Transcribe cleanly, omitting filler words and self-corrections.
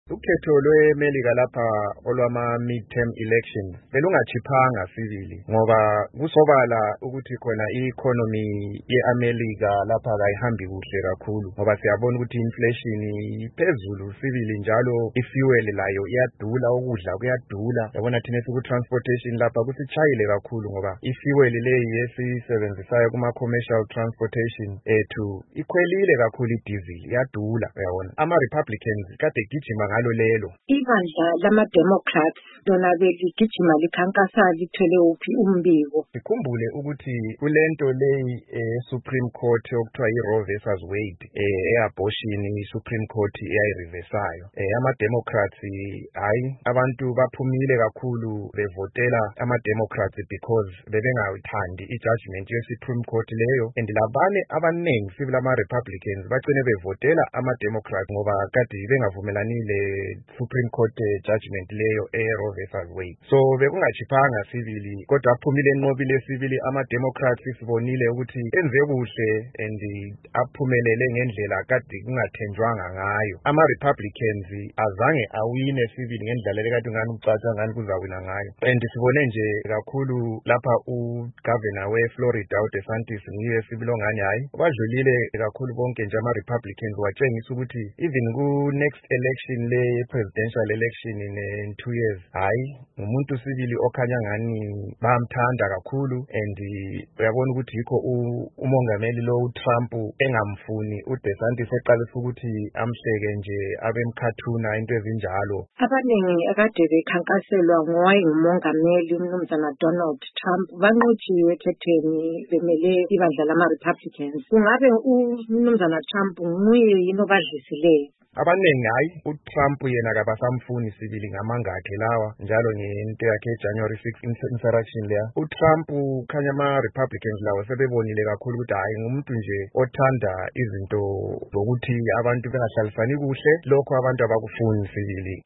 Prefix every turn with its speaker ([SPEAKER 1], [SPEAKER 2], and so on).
[SPEAKER 1] Ukhetho lweMelika lapha olwama midterm election belungachiphanga sibili ngoba kusobala ukuthi khona i-economy ye-America lapha kayihambi kuhle kakhulu ngoba siyabona ukuthi inflation iphezulu sibili njalo i-fuel layo iyadula, ukudla kuyadula. Yabona thina siku transportation lapha kusitshayile kakhulu ngoba i-fuel leyi esisebenzisayo kuma commercial transportation ethu ikhwelile kakhulu, i-diesel iyadula. Uyabona ama Republicans kade gijima ngalo lelo.
[SPEAKER 2] Ibandla lama-Democrats lona beligijima likhankasa lithwele uphi umbiko.
[SPEAKER 1] Sikhumbule ukuthi kulento leyi Supreme Court okuthiwa i-Roe versus Wade e-abortion i-Supreme Court eyayireversayo. Ama-Democrats hayi abantu baphumile kakhulu bevotela ama-Democrats because bebengayithandi i-judgment ye-Supreme Court leyo, and labanye abaningi sibili ama-Republicans bagcine bevotela ama-Democrats ngoba kade bengavumelanile Supreme Court judgment leyo e-Roe versus Wade. So bekungachiphanga sibili kodwa aphumile enqobile sibili ama-Democrats sibonile ukuthi enze kuhle and aphumelele ngendlela kade kungathenjwanga ngayo. Ama-Republicans azange awine sibili ngendlela lekade ngani ucaca ngani kuzawina ngayo, and sibone nje kakhulu lapha uGovernor we-Florida uDeSantis nguye sibili ongani hayi badlulile kakhulu bonke nje ama-Republicans, watshengisa ukuthi even ku-next election le-presidential election in 2 years hayi umuntu sibili okhanya ngani bamthanda kakhulu, and uyabona ukuthi yikho umongameli lo uTrump engamfuni uDeSantis eqalisa ukuthi amhleke nje abemkhathuna into ezinjalo.
[SPEAKER 2] Abaningi akade bekhankaselwa ngowayengumongameli umnumzana Donald Trump banqotshiwe ekhethweni bemele ibandla lama-Republicans. Kungabe umnumzana Trump nguye yini obadlisileyo?
[SPEAKER 1] Abaningi hayi uTrump yena kabasamfuni sibili ngamanga akhe lawa njalo ngento yakhe January 6 insurrection leya. uTrump khanya ama-Republicans lawa sebebonile kakhulu ukuthi hayi ngumuntu nje othanda izinto zokuthi abantu bengahlalisani kuhle, lokho abantu abakufuni sibili.